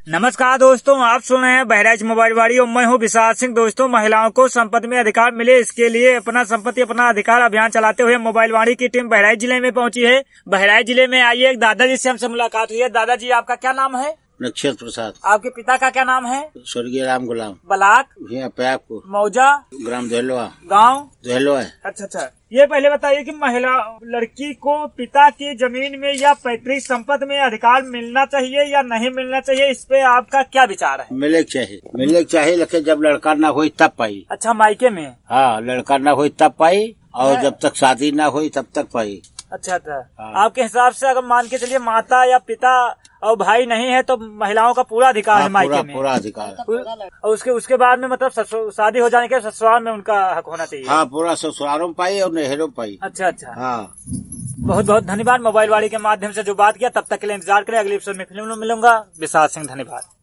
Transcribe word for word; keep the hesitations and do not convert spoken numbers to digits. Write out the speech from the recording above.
नमस्कार दोस्तों, आप सुन रहे हैं बहराइच मोबाइल वाड़ी और मैं हूं विशाल सिंह। दोस्तों, महिलाओं को संपत्ति में अधिकार मिले, इसके लिए अपना संपत्ति अपना अधिकार अभियान चलाते हुए मोबाइल वाड़ी की टीम बहराइच जिले में पहुंची है। बहराइच जिले में आइए, एक दादाजी से हमसे मुलाकात हुई है। दादाजी, आपका क्या नाम है? नक्षत्र प्रसाद। आपके पिता का क्या नाम है? स्वर्गीय राम गुलाम। बलाक, आपको मौजा, ग्राम दहलवा, गाँव दहलवा है। अच्छा अच्छा। ये पहले बताइए कि महिला लड़की को पिता की जमीन में या पैतृक संपत्ति में अधिकार मिलना चाहिए या नहीं मिलना चाहिए, इस पे आपका क्या विचार है? मिले चाहिए, मिले चाहिए, लेकिन जब लड़का ना हुई तब पाई। अच्छा, मायके में? हाँ, लड़का ना हुई तब पाई, और जब तक शादी ना हुई तब तक पाई। अच्छा अच्छा। हाँ। आपके हिसाब से अगर मान के चलिए माता या पिता और भाई नहीं है तो महिलाओं का पूरा अधिकार हाँ, है मायके में? पूरा अधिकार। और उसके उसके बाद में मतलब शादी हो जाने के ससुराल में उनका हक होना चाहिए? हाँ, पूरा ससुरालों में पाई और नहरों में पाई। अच्छा अच्छा। हाँ, बहुत बहुत धन्यवाद मोबाइल वाड़ी के माध्यम से जो बात किया। तब तक के लिए इंतजार करें, अगली एपिसोड में फिल्म में मिलूंगा। विशाल सिंह, धन्यवाद।